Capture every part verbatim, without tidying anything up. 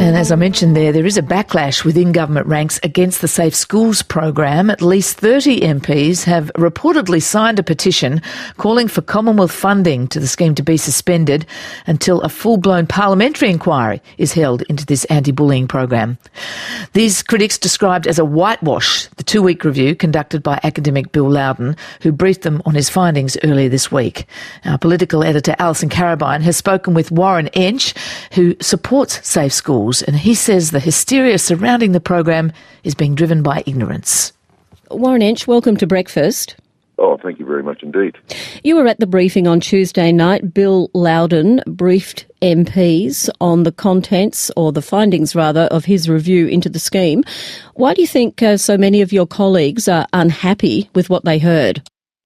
And as I mentioned there, there is a backlash within government ranks against the Safe Schools program. At least thirty M Ps have reportedly signed a petition calling for Commonwealth funding to the scheme to be suspended until a full-blown parliamentary inquiry is held into this anti-bullying program. These critics described as a whitewash the two-week review conducted by academic Bill Loudon, who briefed them on his findings earlier this week. Our political editor Alison Carabine has spoken with Warren Entsch, who supports Safe Schools, and he says the hysteria surrounding the program is being driven by ignorance. Warren Entsch, welcome to Breakfast. Oh, thank you very much indeed. You were at the briefing on Tuesday night. Bill Loudon briefed M Ps on the contents, or the findings rather, of his review into the scheme. Why do you think uh, so many of your colleagues are unhappy with what they heard?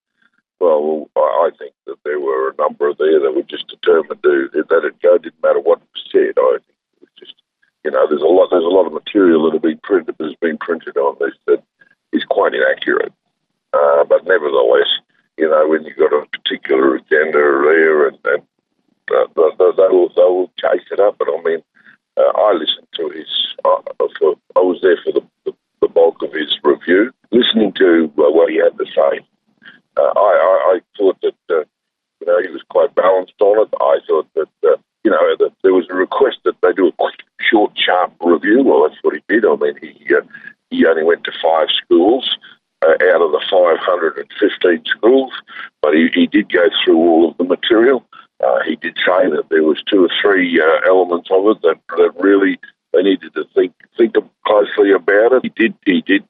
Well, I think that there were a number there that were just determined to, that it go, didn't matter what was said. I think it was just, you know, there's a lot, there's a lot of material that have been printed, that's been printed on this that is quite inaccurate. Uh, but nevertheless, you know, when you've got a particular agenda there, and, and uh, they'll, they'll chase it up. And I mean, uh, I listened to his, uh, for, I was there for the, the, the bulk of his review, listening to uh, what he had to say. Uh, I, I, I thought that, uh, you know, he was quite balanced on it. I thought that, uh, you know, that there was a request that they do a quick, short, sharp review. Well, that's what he did. I mean, he uh, he only went to five schools uh, out of the five hundred fifteen schools, but he, he did go through all of the material. Uh, he did say that there was two or three uh, elements of it that, that really they needed to think think closely about it. He did he did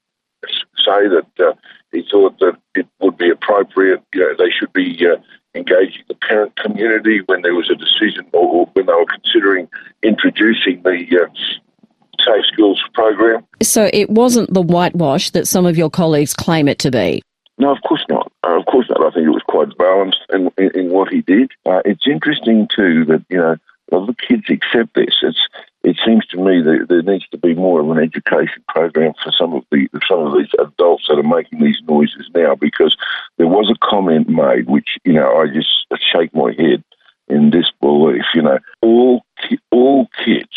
say that uh, he thought that it would be appropriate, you know, they should be uh, engaging the parent community when there was a decision, or when they were considering introducing the uh, Safe Schools program. So it wasn't the whitewash that some of your colleagues claim it to be? No, of course not. Uh, of course not. I think it was quite balanced in, in, in what he did. Uh, it's interesting too that, you know, well, the kids accept this. It's It seems to me that there needs to be more of an education program for some of the some of these adults that are making these noises now, because there was a comment made which, you know, I just shake my head in disbelief. You know, all ki- all kids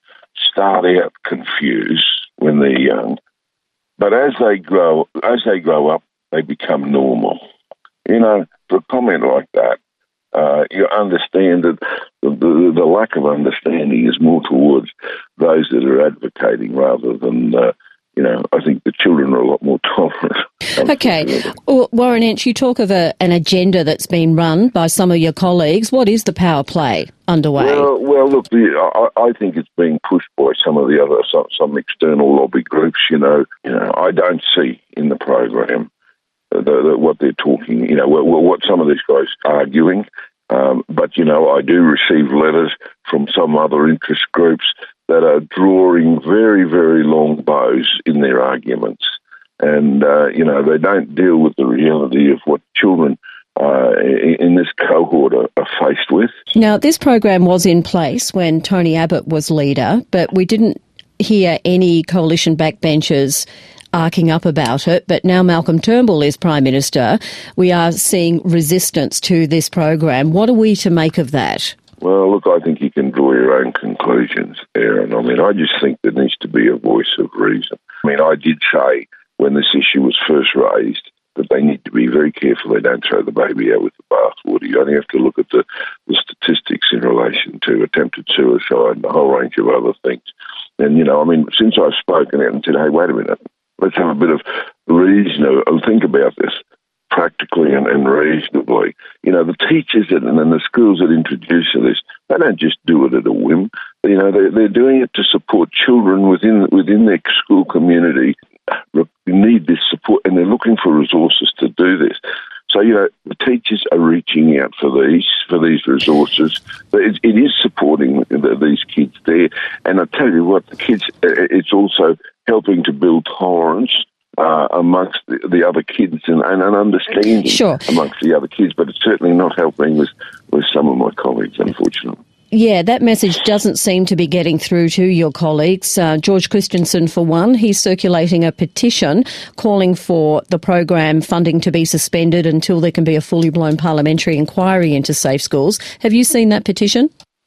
start out confused when they're young, but as they grow as they grow up, they become normal. You know, for a comment like that, Uh, you understand that the, the, the lack of understanding is more towards those that are advocating rather than, uh, you know, I think the children are a lot more tolerant. Okay. Well, Warren Entsch, you talk of a, an agenda that's been run by some of your colleagues. What is the power play underway? Well, well look, the, I, I think it's being pushed by some of the other, some, some external lobby groups, you know. You know, I don't see in the program The, the, what they're talking, you know, what, what some of these guys are arguing. Um, but, you know, I do receive letters from some other interest groups that are drawing very, very long bows in their arguments. And, uh, you know, they don't deal with the reality of what children uh, in, in this cohort are, are faced with. Now, this program was in place when Tony Abbott was leader, but we didn't hear any coalition backbenchers arcing up about it, but now Malcolm Turnbull is Prime Minister. We are seeing resistance to this program. What are we to make of that? Well, look, I think you can draw your own conclusions, Aaron. I mean, I just think there needs to be a voice of reason. I mean, I did say when this issue was first raised that they need to be very careful they don't throw the baby out with the bathwater. You only have to look at the, the statistics in relation to attempted suicide and a whole range of other things. And, you know, I mean, since I've spoken out and said, hey, wait a minute, let's have a bit of reason and think about this practically and, and reasonably. You know, the teachers and, and the schools that introduce this, they don't just do it at a whim. You know, they're, they're doing it to support children within within their school community who need this support, and they're looking for resources to do this. So, you know, the teachers are reaching out for these for these resources. It, it is supporting the, these kids there. And I tell you what, the kids, it's also helping to build tolerance uh, amongst the, the other kids and, and an understanding sure. amongst the other kids. But it's certainly not helping with, with some of my colleagues, unfortunately. Yeah, that message doesn't seem to be getting through to your colleagues. Uh, George Christensen, for one, he's circulating a petition calling for the program funding to be suspended until there can be a fully blown parliamentary inquiry into Safe Schools. Have you seen that petition?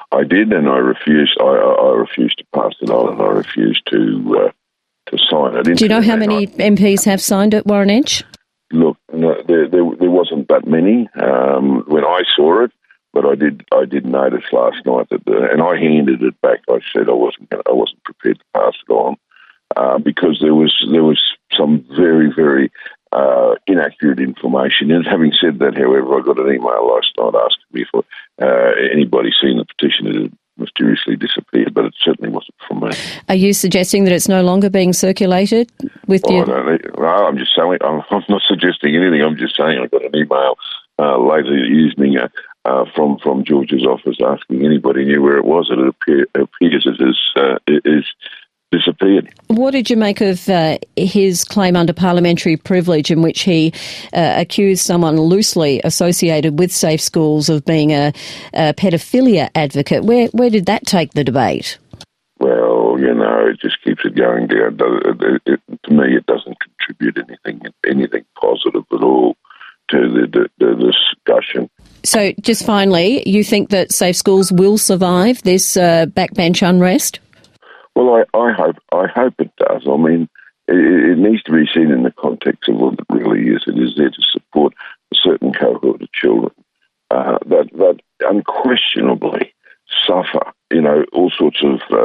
I did, and I refused. I, I refused to pass it on, and I refused to uh, to sign it. Do you know how many I, M Ps have signed it, Warren Entsch? Look, no, there, there there wasn't that many um, when I saw it, but I did I did notice last night that, the, and I handed it back. I said I wasn't gonna, I wasn't prepared to pass it on uh, because there was there was some very very uh, inaccurate information. And having said that, however, I got an email last night asking me if uh, anybody seen the petition. It had mysteriously disappeared, but it certainly wasn't from me. Are you suggesting that it's no longer being circulated with oh, you? I don't, no, I'm just saying. I'm, I'm not suggesting anything. I'm just saying I got an email uh, later evening uh, uh, from from George's office asking anybody knew where it was. It appear, appears it is uh, it is disappeared. What did you make of uh, his claim under parliamentary privilege in which he uh, accused someone loosely associated with Safe Schools of being a, a paedophilia advocate? Where where did that take the debate? Well, you know, it just keeps it going down. It, it, it, to me, it doesn't contribute anything anything positive at all to the, the, the discussion. So, just finally, you think that Safe Schools will survive this uh, backbench unrest? Well, I, I hope I hope it does. I mean, it, it needs to be seen in the context of what it really is. It is there to support a certain cohort of children uh, that that unquestionably suffer, you know, all sorts of uh,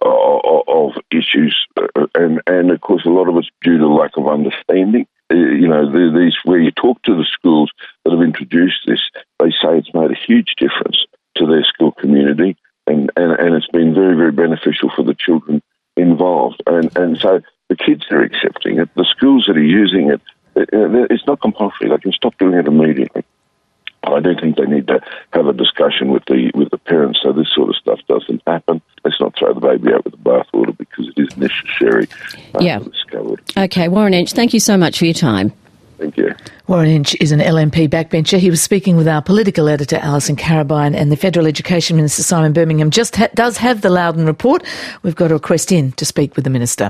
of, of issues, uh, and and of course a lot of it's due to lack of understanding. Uh, you know, the, these where you talk to the schools that have introduced this, they say it's made a huge difference to their school community. And, and, and it's been very, very beneficial for the children involved. And, and so the kids are accepting it. The schools that are using it, it, it's not compulsory. They can stop doing it immediately. I do think they need to have a discussion with the with the parents so this sort of stuff doesn't happen. Let's not throw the baby out with the bathwater because it is necessary. Uh, yeah. Okay, Warren Entsch, thank you so much for your time. Thank you. Warren Entsch is an L N P backbencher. He was speaking with our political editor, Alison Carabine, and the Federal Education Minister, Simon Birmingham, just ha- does have the Loudon report. We've got a request in to speak with the Minister.